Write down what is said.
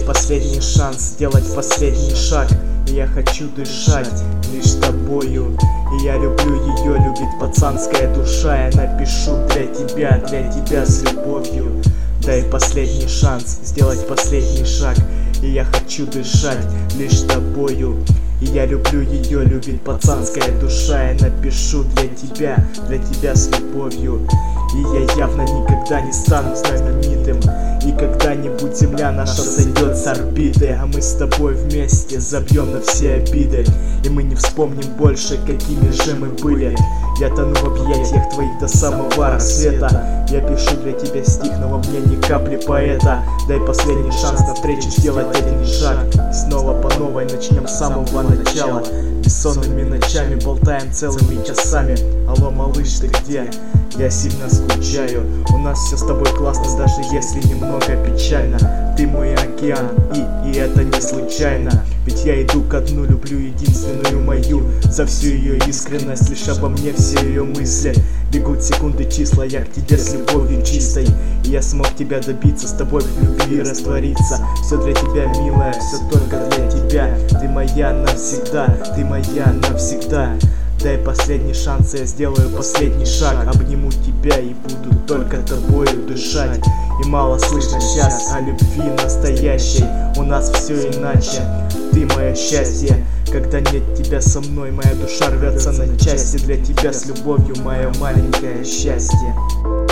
последний шанс сделать последний шаг. И я хочу дышать лишь тобою. И я люблю ее, любит пацанская душа. Я напишу для тебя с любовью. Дай последний шанс сделать последний шаг. И я хочу дышать лишь тобою. И я люблю ее, любит пацанская душа. Я напишу для тебя с любовью. И я явно никогда не стану знаменитым. И когда-нибудь земля наша сойдет с орбиты, а мы с тобой вместе забьем на все обиды. И мы не вспомним больше, какими же мы были. Я тону в объятиях твоих до самого рассвета. Я пишу для тебя стих, но во мне ни капли поэта. Дай последний шанс на встречу сделать один шаг. И снова по новой начнем с самого начала. Бессонными ночами болтаем целыми часами. Алло, малыш, ты где? Я сильно скучаю. У нас все с тобой классно, даже если немного печально. Ты мой океан, и это не случайно. Ведь я иду ко дну, люблю единственную мою. За всю ее искренность, лишь обо мне все ее мысли. Бегут секунды, числа, я к тебе с любовью чистой. И я смог тебя добиться, с тобой в любви раствориться. Все для тебя, милая, все только для тебя. Ты моя навсегда, ты моя навсегда. Дай последний шанс, я сделаю последний шаг. Обниму тебя и буду только тобою дышать. И мало слышно сейчас о любви настоящей. У нас все иначе, ты мое счастье. Когда нет тебя со мной, моя душа рвется на части. Для тебя с любовью, мое маленькое счастье.